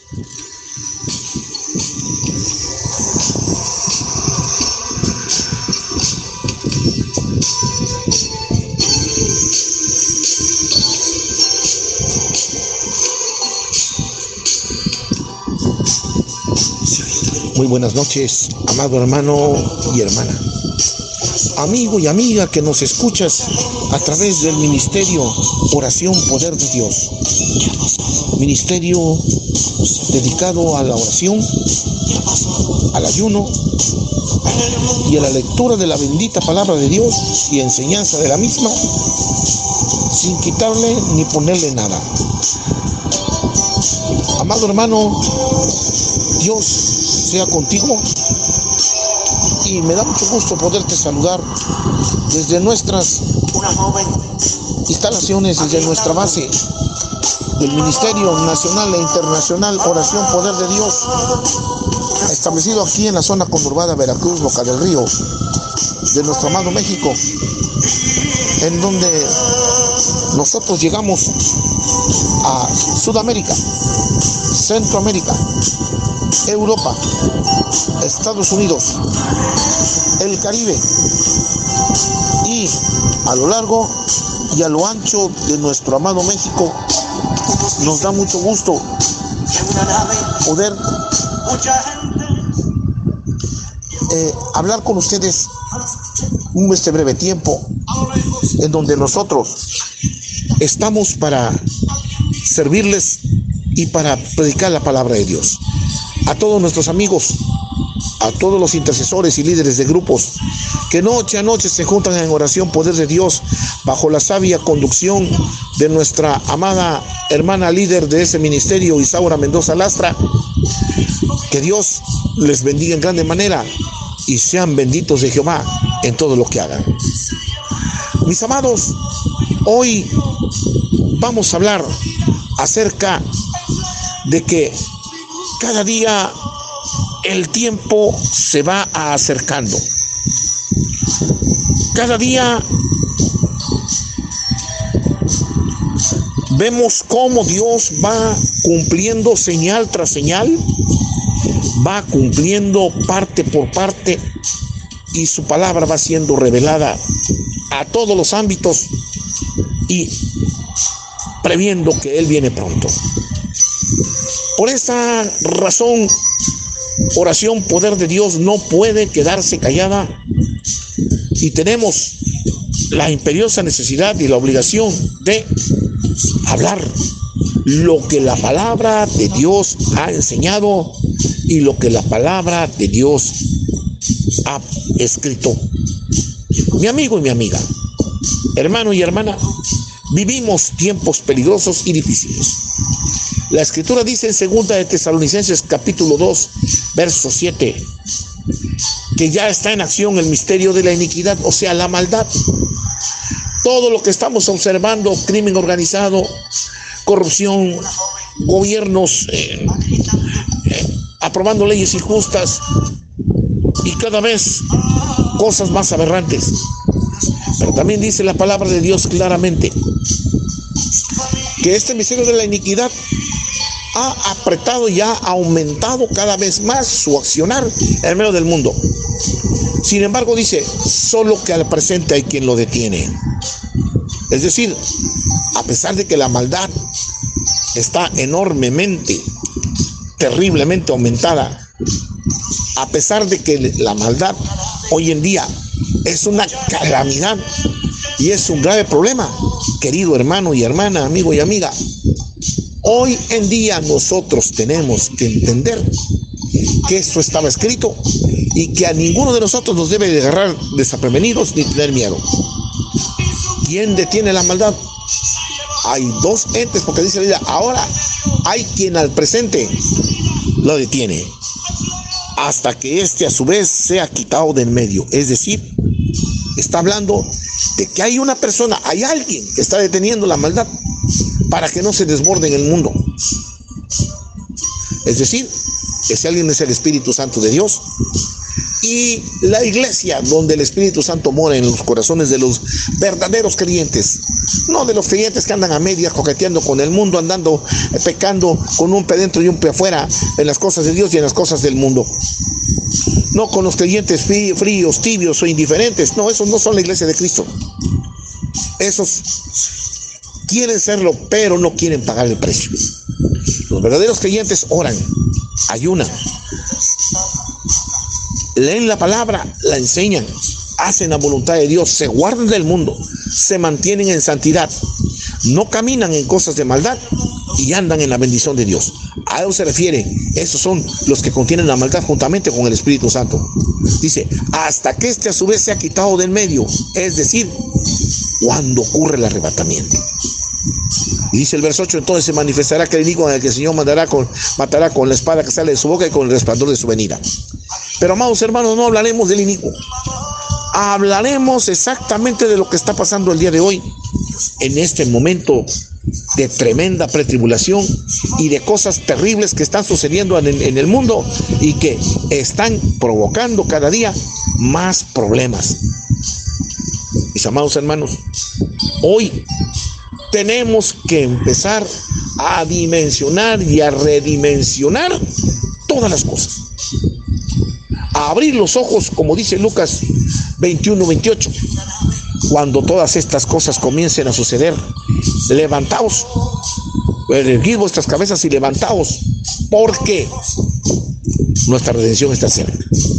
Muy buenas noches, amado hermano y hermana, amigo y amiga que nos escuchas a través del ministerio Oración Poder de Dios, ministerio dedicado a la oración, al ayuno y a la lectura de la bendita palabra de Dios y enseñanza de la misma, sin quitarle ni ponerle nada. Amado hermano, Dios sea contigo, y me da mucho gusto poderte saludar desde nuestras instalaciones, desde nuestra base del Ministerio Nacional e Internacional Oración Poder de Dios, establecido aquí en la zona conurbada Veracruz, Boca del Río, de nuestro amado México, en donde nosotros llegamos a Sudamérica, Centroamérica, Europa, Estados Unidos, el Caribe, y a lo largo y a lo ancho de nuestro amado México. Nos da mucho gusto poder hablar con ustedes este breve tiempo en donde nosotros estamos para servirles y para predicar la palabra de Dios. A todos nuestros amigos, a todos los intercesores y líderes de grupos que noche a noche se juntan en oración Poder de Dios bajo la sabia conducción de nuestra amada hermana líder de ese ministerio, Isaura Mendoza Lastra, que Dios les bendiga en grande manera y sean benditos de Jehová en todo lo que hagan. Mis amados, hoy vamos a hablar acerca de que cada día el tiempo se va acercando. Cada día vemos cómo Dios va cumpliendo señal tras señal, va cumpliendo parte por parte, y su palabra va siendo revelada a todos los ámbitos y previendo que Él viene pronto. Por esa razón, Oración Poder de Dios no puede quedarse callada, y tenemos la imperiosa necesidad y la obligación de hablar lo que la palabra de Dios ha enseñado y lo que la palabra de Dios ha escrito. Mi amigo y mi amiga, hermano y hermana, vivimos tiempos peligrosos y difíciles. La Escritura dice en 2 de Tesalonicenses capítulo 2, verso 7, que ya está en acción el misterio de la iniquidad, o sea, la maldad. Todo lo que estamos observando, crimen organizado, corrupción, gobiernos aprobando leyes injustas y cada vez cosas más aberrantes. Pero también dice la palabra de Dios claramente que este misterio de la iniquidad ha apretado y ha aumentado cada vez más su accionar en medio del mundo. Sin embargo, dice, solo que al presente hay quien lo detiene. Es decir, a pesar de que la maldad está enormemente, terriblemente aumentada, a pesar de que la maldad hoy en día es una calamidad y es un grave problema, querido hermano y hermana, amigo y amiga, hoy en día nosotros tenemos que entender que esto estaba escrito y que a ninguno de nosotros nos debe de agarrar desprevenidos ni tener miedo. ¿Quién detiene la maldad? Hay dos entes, porque dice la Biblia, ahora hay quien al presente lo detiene, hasta que éste a su vez sea quitado de en medio. Es decir, está hablando de que hay una persona, hay alguien que está deteniendo la maldad para que no se desborde en el mundo. Es decir, ese alguien es el Espíritu Santo de Dios, y la iglesia donde el Espíritu Santo mora en los corazones de los verdaderos creyentes, no de los creyentes que andan a medias coqueteando con el mundo, andando pecando con un pie dentro y un pie afuera en las cosas de Dios y en las cosas del mundo. No con los creyentes fríos, tibios o indiferentes. No, esos no son la iglesia de Cristo. Esos quieren serlo, pero no quieren pagar el precio. Los verdaderos creyentes oran, ayunan, leen la palabra, la enseñan, hacen la voluntad de Dios, se guardan del mundo, se mantienen en santidad, no caminan en cosas de maldad y andan en la bendición de Dios. A eso se refiere. Esos son los que contienen la maldad juntamente con el Espíritu Santo. Dice, hasta que este a su vez sea quitado del medio, es decir, cuando ocurre el arrebatamiento. Y dice el verso 8, entonces se manifestará aquel inicuo en el que el Señor matará con la espada que sale de su boca y con el resplandor de su venida. Pero amados hermanos, no hablaremos del inicuo. Hablaremos exactamente de lo que está pasando el día de hoy, en este momento de tremenda pretribulación y de cosas terribles que están sucediendo en el mundo y que están provocando cada día más problemas. Mis amados hermanos, hoy tenemos que empezar a dimensionar y a redimensionar todas las cosas. A abrir los ojos, como dice Lucas 21-28. Cuando todas estas cosas comiencen a suceder, levantaos, erguid vuestras cabezas y levantaos, porque nuestra redención está cerca.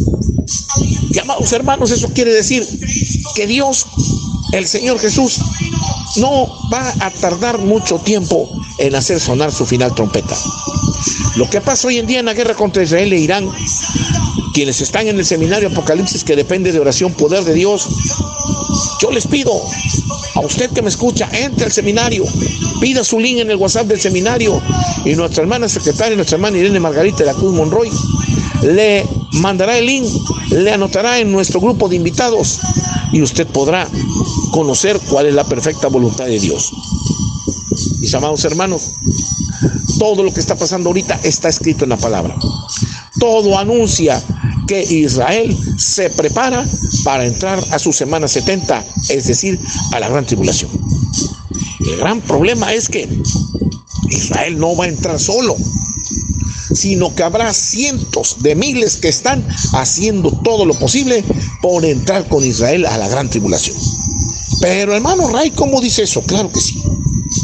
Y amados hermanos, eso quiere decir que Dios, el Señor Jesús, no va a tardar mucho tiempo en hacer sonar su final trompeta. Lo que pasa hoy en día en la guerra contra Israel e Irán, quienes están en el seminario Apocalipsis, que depende de oración, poder de Dios, yo les pido a usted que me escucha, entre al seminario, pida su link en el WhatsApp del seminario y nuestra hermana secretaria, nuestra hermana Irene Margarita de la Cruz Monroy, le mandará el link, le anotará en nuestro grupo de invitados y usted podrá conocer cuál es la perfecta voluntad de Dios. Mis amados hermanos, todo lo que está pasando ahorita está escrito en la palabra. Todo anuncia que Israel se prepara para entrar a su semana 70, es decir, a la gran tribulación. El gran problema es que Israel no va a entrar solo, sino que habrá cientos de miles que están haciendo todo lo posible por entrar con Israel a la gran tribulación. Pero hermano Ray, ¿cómo dice eso? Claro que sí.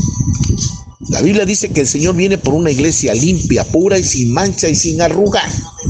La Biblia dice que el Señor viene por una iglesia limpia, pura y sin mancha y sin arruga.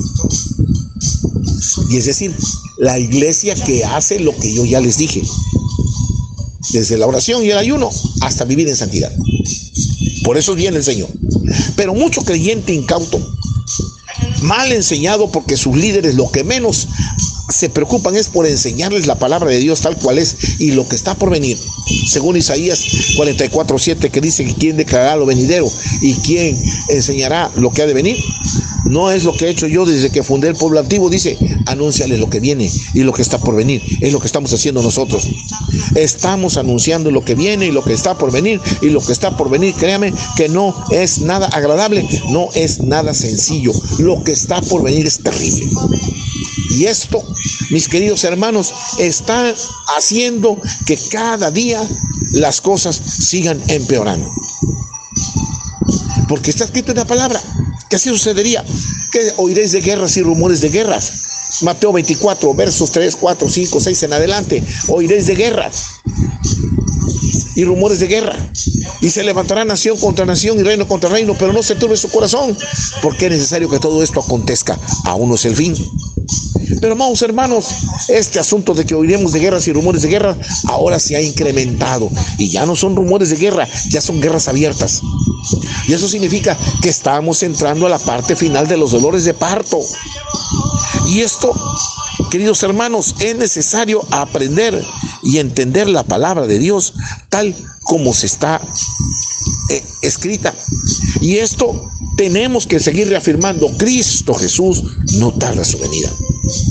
Y es decir, la iglesia que hace lo que yo ya les dije, desde la oración y el ayuno hasta vivir en santidad. Por eso viene el Señor. Pero mucho creyente incauto, mal enseñado, porque sus líderes lo que menos se preocupan es por enseñarles la palabra de Dios tal cual es y lo que está por venir. Según Isaías 44:7, que dice que quién declarará lo venidero y quién enseñará lo que ha de venir. No es lo que he hecho yo desde que fundé el pueblo antiguo, dice, anúnciale lo que viene y lo que está por venir. Es lo que estamos haciendo nosotros. Estamos anunciando lo que viene y lo que está por venir, y lo que está por venir, créame que no es nada agradable, no es nada sencillo. Lo que está por venir es terrible. Y esto, mis queridos hermanos, está haciendo que cada día las cosas sigan empeorando. Porque está escrito en la palabra que así sucedería, que oiréis de guerras y rumores de guerras. Mateo 24, versos 3, 4, 5, 6 en adelante. Oiréis de guerras y rumores de guerra. Y se levantará nación contra nación y reino contra reino, pero no se turbe su corazón, porque es necesario que todo esto acontezca. Aún no es el fin. Pero amados hermanos, este asunto de que oiremos de guerras y rumores de guerra ahora se ha incrementado y ya no son rumores de guerra, ya son guerras abiertas. Y eso significa que estamos entrando a la parte final de los dolores de parto. Y esto, queridos hermanos, es necesario aprender y entender la palabra de Dios tal como se está escrita. Y esto tenemos que seguir reafirmando: Cristo Jesús no tarda su venida.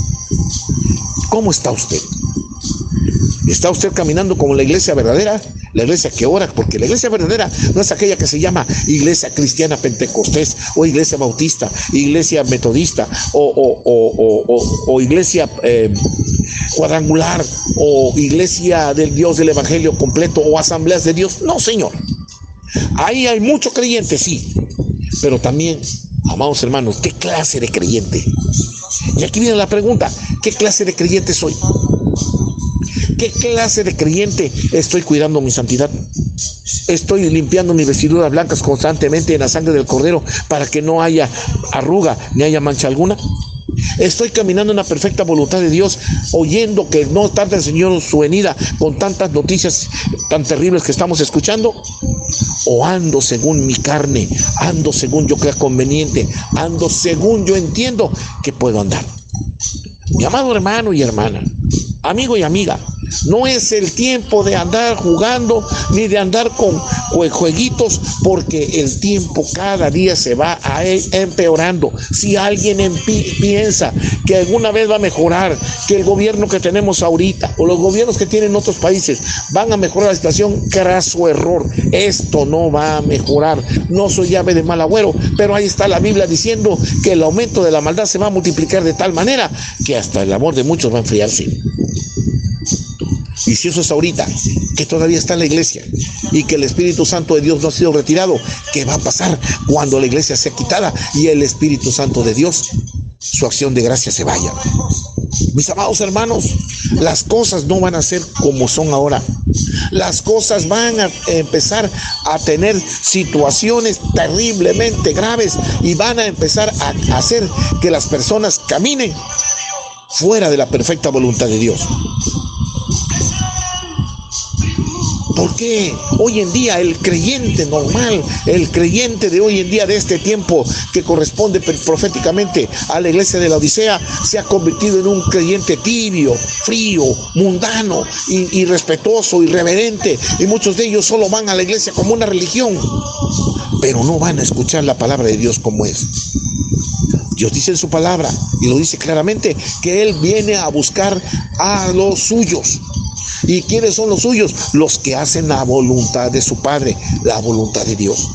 ¿Cómo está usted? ¿Está usted caminando como la iglesia verdadera? La iglesia que ora, porque la iglesia verdadera no es aquella que se llama iglesia cristiana pentecostés, o iglesia bautista, iglesia metodista, o iglesia cuadrangular, o iglesia del Dios del Evangelio completo, o asambleas de Dios. No, Señor. Ahí hay muchos creyentes, sí, pero también, amados hermanos, ¿qué clase de creyente? Y aquí viene la pregunta: ¿qué clase de creyente soy? ¿Qué clase de creyente estoy cuidando mi santidad? Estoy limpiando mis vestiduras blancas constantemente en la sangre del Cordero para que no haya arruga ni haya mancha alguna. Estoy caminando en la perfecta voluntad de Dios, oyendo que no tarda el Señor su venida con tantas noticias tan terribles que estamos escuchando. O ando según mi carne, ando según yo crea conveniente, ando según yo entiendo que puedo andar. Mi amado hermano y hermana, amigo y amiga, no es el tiempo de andar jugando ni de andar con jueguitos, porque el tiempo cada día se va empeorando. Si alguien piensa que alguna vez va a mejorar, que el gobierno que tenemos ahorita o los gobiernos que tienen otros países van a mejorar la situación, craso error. Esto no va a mejorar. No soy llave de mal agüero, pero ahí está la Biblia diciendo que el aumento de la maldad se va a multiplicar de tal manera que hasta el amor de muchos va a enfriarse. Y si eso es ahorita, que todavía está en la iglesia y que el Espíritu Santo de Dios no ha sido retirado, ¿qué va a pasar cuando la iglesia sea quitada y el Espíritu Santo de Dios, su acción de gracia, se vaya? Mis amados hermanos, las cosas no van a ser como son ahora. Las cosas van a empezar a tener situaciones terriblemente graves y van a empezar a hacer que las personas caminen fuera de la perfecta voluntad de Dios. Porque hoy en día el creyente normal, el creyente de hoy en día, de este tiempo que corresponde proféticamente a la iglesia de la Odisea, se ha convertido en un creyente tibio, frío, mundano, irrespetuoso, irreverente, y muchos de ellos solo van a la iglesia como una religión, pero no van a escuchar la palabra de Dios como es. Dios dice en su palabra, y lo dice claramente, que Él viene a buscar a los suyos. ¿Y quiénes son los suyos? Los que hacen la voluntad de su Padre, la voluntad de Dios.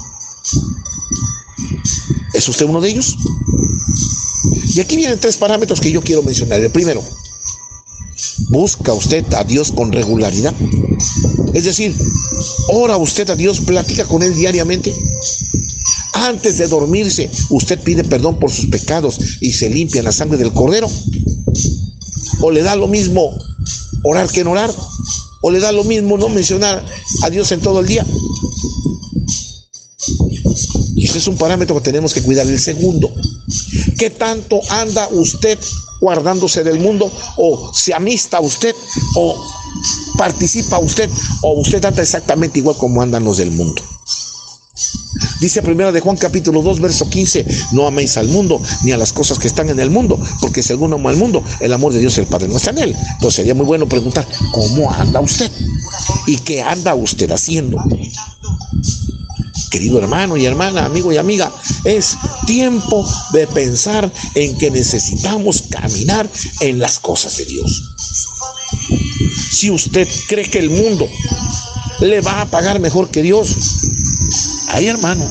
¿Es usted uno de ellos? Y aquí vienen 3 parámetros que yo quiero mencionar. El primero: ¿busca usted a Dios con regularidad? Es decir, ¿ora usted a Dios, platica con Él diariamente? Antes de dormirse, ¿usted pide perdón por sus pecados y se limpia en la sangre del Cordero? ¿O le da lo mismo orar que no orar? ¿O le da lo mismo no mencionar a Dios en todo el día? Y ese es un parámetro que tenemos que cuidar. El segundo: ¿qué tanto anda usted guardándose del mundo? ¿O se amista usted? ¿O participa usted? ¿O usted anda exactamente igual como andan los del mundo? Dice 1 de Juan capítulo 2 verso 15: no améis al mundo ni a las cosas que están en el mundo, porque si alguno ama al mundo, el amor de Dios el Padre no está en él. Entonces sería muy bueno preguntar: ¿cómo anda usted? ¿Y qué anda usted haciendo? Querido hermano y hermana, amigo y amiga, es tiempo de pensar en que necesitamos caminar en las cosas de Dios. Si usted cree que el mundo le va a pagar mejor que Dios, ay hermano,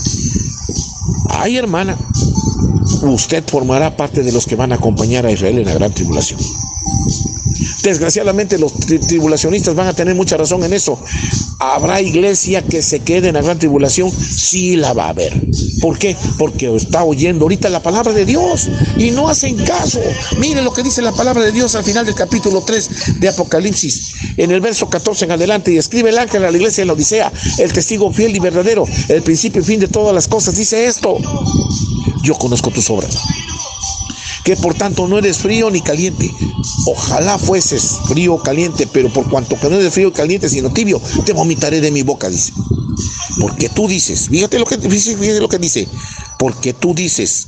ay hermana, usted formará parte de los que van a acompañar a Israel en la gran tribulación. Desgraciadamente los tribulacionistas van a tener mucha razón en eso. ¿Habrá iglesia que se quede en la gran tribulación? Sí la va a haber. ¿Por qué? Porque está oyendo ahorita la palabra de Dios y no hacen caso. Mire lo que dice la palabra de Dios al final del capítulo 3 de Apocalipsis, en el verso 14 en adelante: y escribe el ángel a la iglesia de la Odisea, el testigo fiel y verdadero, el principio y fin de todas las cosas. Dice esto: yo conozco tus obras, que por tanto no eres frío ni caliente. Ojalá fueses frío o caliente, pero por cuanto que no eres frío o caliente, sino tibio, te vomitaré de mi boca, dice. Porque tú dices, fíjate lo que dice, porque tú dices,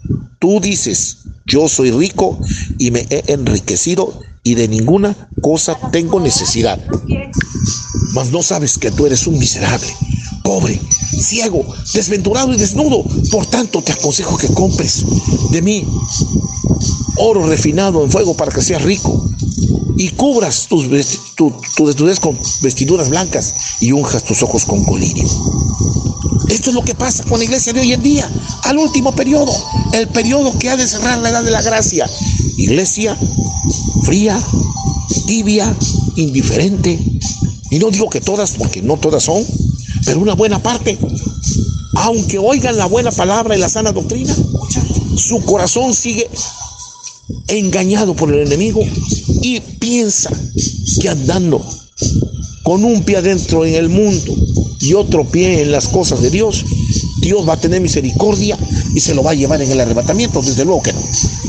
yo soy rico y me he enriquecido y de ninguna cosa tengo necesidad. Mas no sabes que tú eres un miserable, pobre, ciego, desventurado y desnudo. Por tanto te aconsejo que compres de mí oro refinado en fuego para que seas rico, y cubras tu desnudez con vestiduras blancas y unjas tus ojos con colirio. Esto es lo que pasa con la iglesia de hoy en día, al último periodo, el periodo que ha de cerrar la edad de la gracia. Iglesia fría, tibia, indiferente, y no digo que todas, porque no todas son, pero una buena parte, aunque oigan la buena palabra y la sana doctrina, su corazón sigue engañado por el enemigo y piensa que andando con un pie adentro en el mundo y otro pie en las cosas de Dios, Dios va a tener misericordia y se lo va a llevar en el arrebatamiento. Desde luego que no.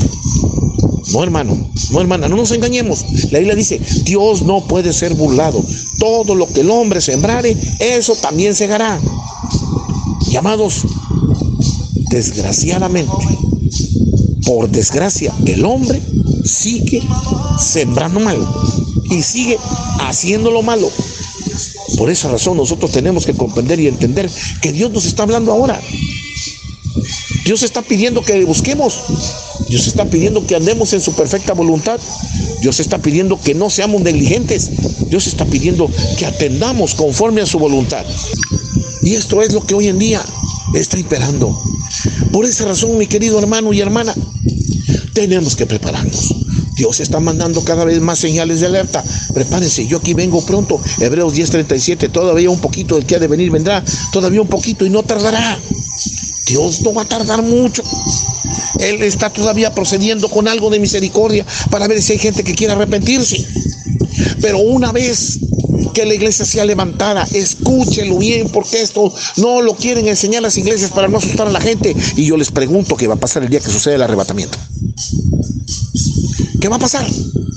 No, hermano, no, hermana, no nos engañemos. La Biblia dice, Dios no puede ser burlado. Todo lo que el hombre sembrare, eso también segará. Y amados, desgraciadamente, por desgracia, el hombre sigue sembrando mal y sigue haciendo lo malo. Por esa razón nosotros tenemos que comprender y entender que Dios nos está hablando ahora. Dios está pidiendo que le busquemos. Dios está pidiendo que andemos en su perfecta voluntad. Dios está pidiendo que no seamos negligentes. Dios está pidiendo que atendamos conforme a su voluntad. Y esto es lo que hoy en día está imperando. Por esa razón, mi querido hermano y hermana, tenemos que prepararnos. Dios está mandando cada vez más señales de alerta. Prepárense, yo aquí vengo pronto. Hebreos 10:37, todavía un poquito, el que ha de venir vendrá. Todavía un poquito y no tardará. Dios no va a tardar mucho. Él está todavía procediendo con algo de misericordia para ver si hay gente que quiera arrepentirse. Pero una vez que la iglesia sea levantada, escúchelo bien, porque esto no lo quieren enseñar las iglesias para no asustar a la gente. Y yo les pregunto qué va a pasar el día que suceda el arrebatamiento. ¿Qué va a pasar?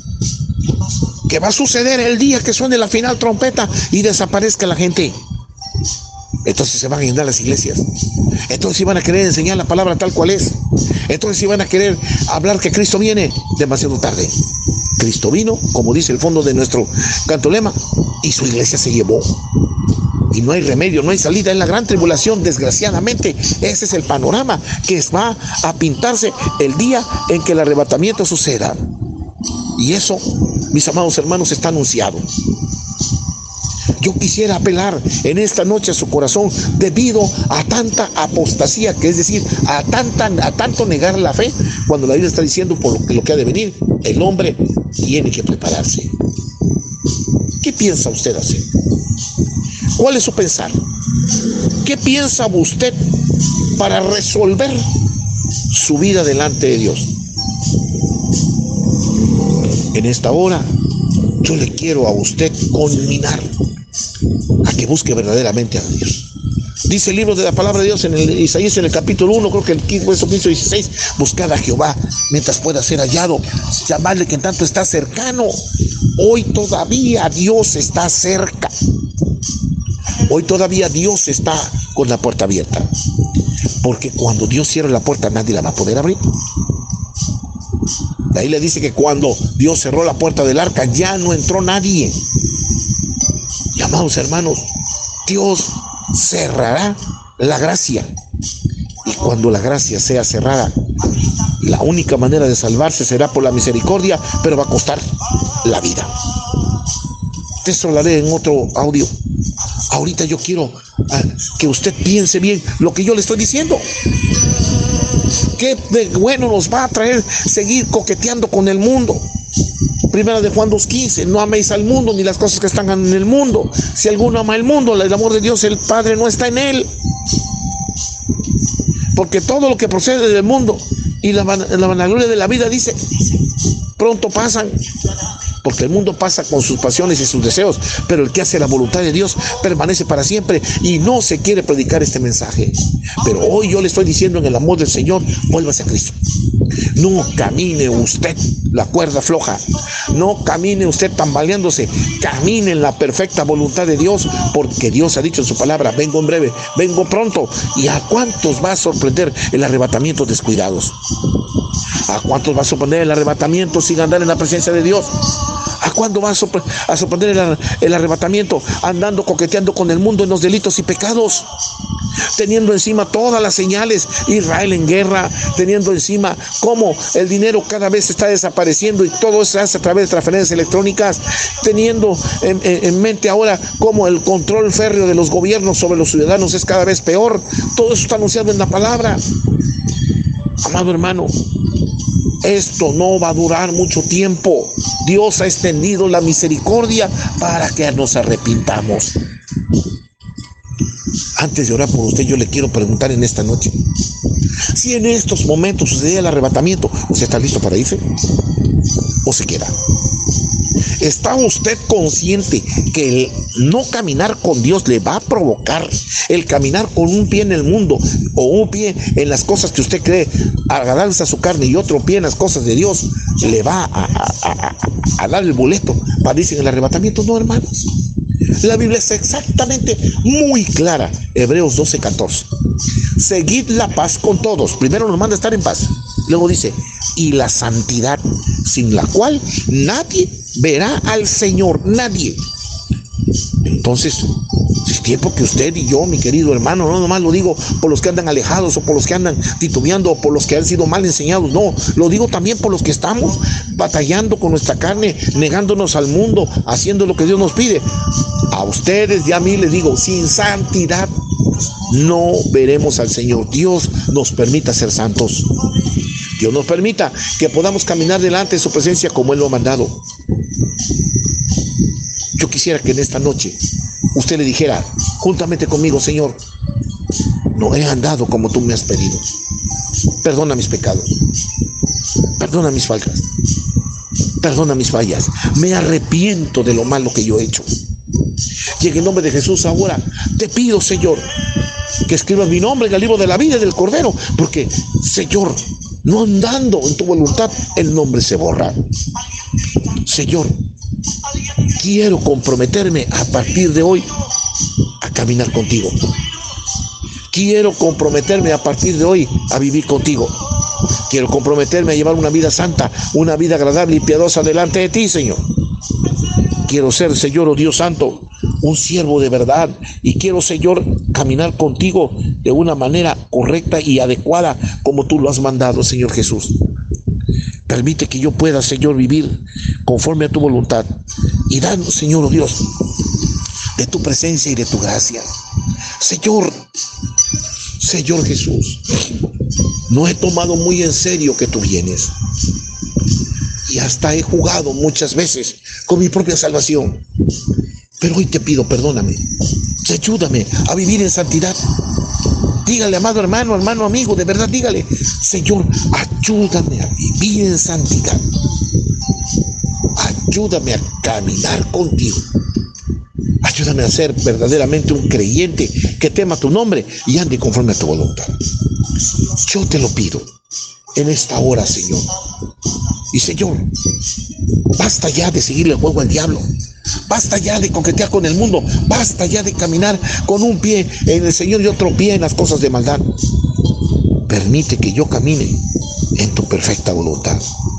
¿Qué va a suceder el día que suene la final trompeta y desaparezca la gente? Entonces se van a llenar las iglesias. Entonces sí van a querer enseñar la palabra tal cual es. Entonces sí van a querer hablar que Cristo viene demasiado tarde. Cristo vino, como dice el fondo de nuestro cantolema, y su iglesia se llevó. Y no hay remedio, no hay salida. En la gran tribulación, desgraciadamente, ese es el panorama que va a pintarse el día en que el arrebatamiento suceda. Y eso, mis amados hermanos, está anunciado. Yo quisiera apelar en esta noche a su corazón debido a tanta apostasía, que es decir, a tanto negar la fe, cuando la Biblia está diciendo por lo que ha de venir, el hombre tiene que prepararse. ¿Qué piensa usted hacer? ¿Cuál es su pensar? ¿Qué piensa usted para resolver su vida delante de Dios? En esta hora, yo le quiero a usted conminar a que busque verdaderamente a Dios. Dice el libro de la palabra de Dios en el Isaías, en el capítulo 1, creo que el verso 15 y 16, buscad a Jehová mientras pueda ser hallado, llamadle que en tanto está cercano. Hoy todavía Dios está cerca. Hoy todavía Dios está con la puerta abierta. Porque cuando Dios cierra la puerta, nadie la va a poder abrir. De ahí le dice que cuando Dios cerró la puerta del arca, ya no entró nadie. Y amados hermanos, Dios cerrará la gracia. Y cuando la gracia sea cerrada, la única manera de salvarse será por la misericordia, pero va a costar la vida. De eso hablaré en otro audio. Ahorita yo quiero que usted piense bien lo que yo le estoy diciendo. Qué bueno nos va a traer seguir coqueteando con el mundo. Primera de Juan 2:15, no améis al mundo ni las cosas que están en el mundo. Si alguno ama el mundo, el amor de Dios, el Padre, no está en él. Porque todo lo que procede del mundo y la vanagloria de la vida, dice, pronto pasan. Porque el mundo pasa con sus pasiones y sus deseos, pero el que hace la voluntad de Dios permanece para siempre. Y no se quiere predicar este mensaje. Pero hoy yo le estoy diciendo, en el amor del Señor, vuélvase a Cristo. No camine usted la cuerda floja. No camine usted tambaleándose. Camine en la perfecta voluntad de Dios, porque Dios ha dicho en su palabra, vengo en breve, vengo pronto. ¿Y a cuántos va a sorprender el arrebatamiento descuidados? ¿A cuántos va a sorprender el arrebatamiento sin andar en la presencia de Dios? ¿A cuándo va a sorprender el arrebatamiento andando, coqueteando con el mundo en los delitos y pecados? teniendo encima todas las señales, Israel en guerra, teniendo encima cómo el dinero cada vez está desapareciendo y todo se hace a través de transferencias electrónicas, teniendo en mente ahora cómo el control férreo de los gobiernos sobre los ciudadanos es cada vez peor. Todo eso está anunciado en la palabra. Amado hermano, esto no va a durar mucho tiempo. Dios ha extendido la misericordia para que nos arrepintamos. Antes de orar por usted, yo le quiero preguntar en esta noche, si en estos momentos sucedía el arrebatamiento, ¿usted está listo para irse? ¿O se queda? ¿Está usted consciente que el no caminar con Dios le va a provocar el caminar con un pie en el mundo o un pie en las cosas que usted cree agradables a su carne y otro pie en las cosas de Dios? ¿Le va a dar el boleto para irse en el arrebatamiento? No, hermanos. La Biblia es exactamente muy clara. Hebreos 12:14. Seguid la paz con todos. Primero nos manda a estar en paz. Luego dice, y la santidad, sin la cual nadie verá al Señor, nadie. Entonces, es tiempo que usted y yo, mi querido hermano, no nomás lo digo por los que andan alejados o por los que andan titubeando o por los que han sido mal enseñados, no, lo digo también por los que estamos batallando con nuestra carne, negándonos al mundo, haciendo lo que Dios nos pide. A ustedes y a mí les digo, sin santidad no veremos al Señor. Dios nos permita ser santos. Dios nos permita que podamos caminar delante de su presencia como Él lo ha mandado. Yo quisiera que en esta noche usted le dijera, juntamente conmigo, Señor, no he andado como tú me has pedido. Perdona mis pecados. Perdona mis faltas. Perdona mis fallas. Me arrepiento de lo malo que yo he hecho. Y en el nombre de Jesús ahora te pido, Señor, que escribas mi nombre en el libro de la vida y del Cordero, porque, Señor, no andando en tu voluntad, el nombre se borra. Señor, quiero comprometerme a partir de hoy a caminar contigo. Quiero comprometerme a partir de hoy a vivir contigo. Quiero comprometerme a llevar una vida santa, una vida agradable y piadosa delante de ti, Señor. Quiero ser, Señor, oh Dios santo, un siervo de verdad, y quiero, Señor, caminar contigo de una manera correcta y adecuada como tú lo has mandado, Señor Jesús. Permite que yo pueda, Señor, vivir conforme a tu voluntad, y danos, Señor, oh Dios, de tu presencia y de tu gracia. Señor Jesús, no he tomado muy en serio que tú vienes, y hasta he jugado muchas veces con mi propia salvación. Pero hoy te pido, perdóname, ayúdame a vivir en santidad. Dígale, amado hermano, hermano amigo, de verdad dígale, Señor, ayúdame a vivir en santidad. Ayúdame a caminar contigo. Ayúdame a ser verdaderamente un creyente que tema tu nombre y ande conforme a tu voluntad. Yo te lo pido en esta hora, Señor. Y, Señor, basta ya de seguirle el juego al diablo. Basta ya de coquetear con el mundo. Basta ya de caminar con un pie en el Señor y otro pie en las cosas de maldad. Permite que yo camine en tu perfecta voluntad.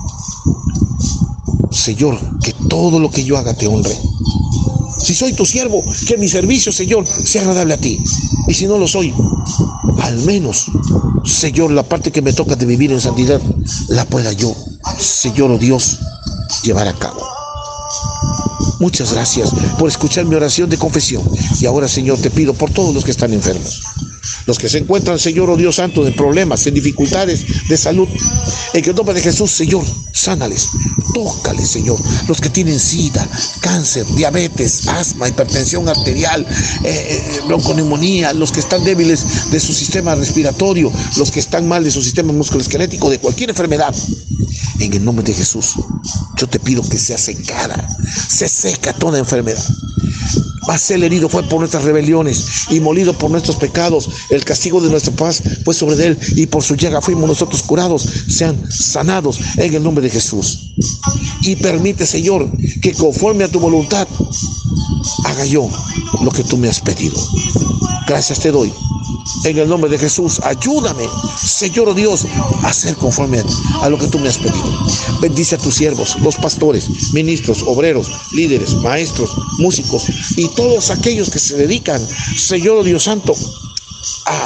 Señor, que todo lo que yo haga te honre. Si soy tu siervo, que mi servicio, Señor, sea agradable a ti. Y si no lo soy, al menos, Señor, la parte que me toca de vivir en santidad, la pueda yo, Señor, oh Dios, llevar a cabo. Muchas gracias por escuchar mi oración de confesión. Y ahora, Señor, te pido por todos los que están enfermos, los que se encuentran, Señor, oh Dios santo, en problemas, en dificultades de salud. En el nombre de Jesús, Señor, sánales, tócales, Señor. Los que tienen sida, cáncer, diabetes, asma, hipertensión arterial, bronconeumonía, los que están débiles de su sistema respiratorio, los que están mal de su sistema musculoesquelético, de cualquier enfermedad. En el nombre de Jesús, yo te pido que sea secada, se seca toda enfermedad. Mas el herido fue por nuestras rebeliones y molido por nuestros pecados. El castigo de nuestra paz fue sobre él, y por su llaga fuimos nosotros curados. Sean sanados en el nombre de Jesús. Y permite, Señor, que conforme a tu voluntad haga yo lo que tú me has pedido. Gracias te doy. En el nombre de Jesús, ayúdame, Señor, oh Dios, a hacer conforme a lo que tú me has pedido. Bendice a tus siervos, los pastores, ministros, obreros, líderes, maestros, músicos y todos aquellos que se dedican, Señor, oh Dios santo, a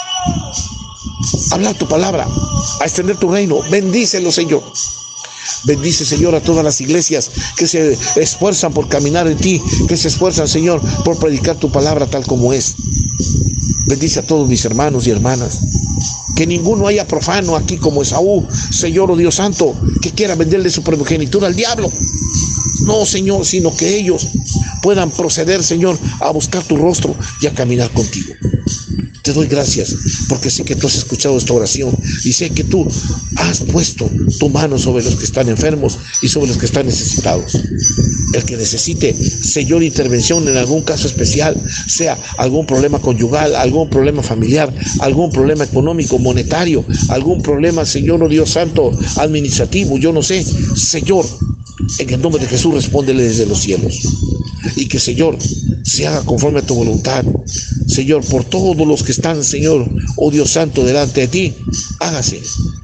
hablar tu palabra, a extender tu reino. Bendícelo, Señor. Bendice, Señor, a todas las iglesias que se esfuerzan por caminar en ti, que se esfuerzan, Señor, por predicar tu palabra tal como es. Bendice a todos mis hermanos y hermanas. Que ninguno haya profano aquí como Esaú, Señor, oh Dios santo, que quiera venderle su primogenitura al diablo. No, Señor, sino que ellos puedan proceder, Señor, a buscar tu rostro y a caminar contigo. Te doy gracias porque sé que tú has escuchado esta oración y sé que tú has puesto tu mano sobre los que están enfermos y sobre los que están necesitados. El que necesite, Señor, intervención en algún caso especial, sea algún problema conyugal, algún problema familiar, algún problema económico, monetario, algún problema, Señor, oh Dios santo, administrativo, yo no sé, Señor, en el nombre de Jesús, respóndele desde los cielos. Y que, Señor, se haga conforme a tu voluntad. Señor, por todos los que están, Señor, oh Dios santo, delante de ti, hágase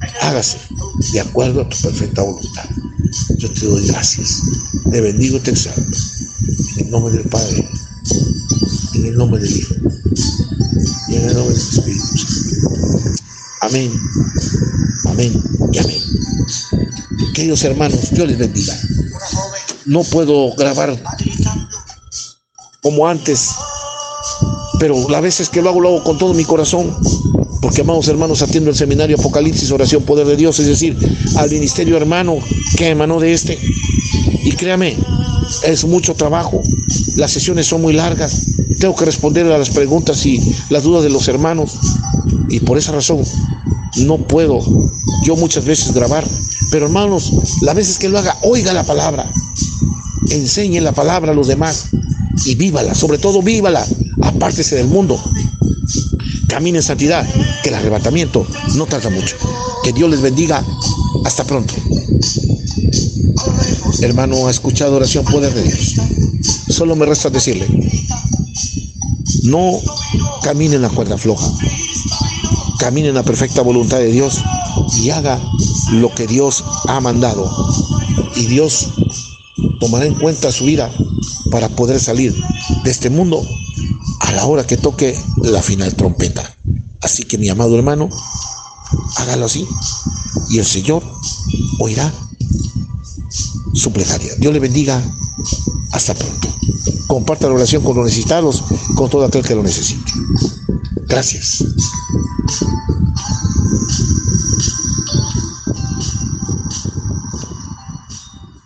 de acuerdo a tu perfecta voluntad. Yo te doy gracias. Te bendigo y te exalto. En el nombre del Padre, en el nombre del Hijo y en el nombre del Espíritu Santo. Amén. Amén y amén. Queridos hermanos, Dios les bendiga. No puedo grabar como antes, pero las veces que lo hago con todo mi corazón, porque, amados hermanos, atiendo el seminario Apocalipsis, Oración, Poder de Dios, es decir, al ministerio hermano que emanó de este. Y créame, es mucho trabajo, las sesiones son muy largas, tengo que responder a las preguntas y las dudas de los hermanos, y por esa razón no puedo yo muchas veces grabar. Pero, hermanos, las veces que lo haga, oiga la palabra, enseñe la palabra a los demás y vívala, sobre todo vívala, apártese del mundo, camine en santidad, que el arrebatamiento no tarda mucho. Que Dios les bendiga, hasta pronto. Hermano, ha escuchado Oración, Poder de Dios. Solo me resta decirle, no camine en la cuerda floja, camine en la perfecta voluntad de Dios y haga lo que Dios ha mandado, y Dios tomará en cuenta su vida para poder salir de este mundo a la hora que toque la final trompeta. Así que, mi amado hermano, hágalo así y el Señor oirá su plegaria. Dios le bendiga, hasta pronto. Comparta la oración con los necesitados, con todo aquel que lo necesite. Gracias.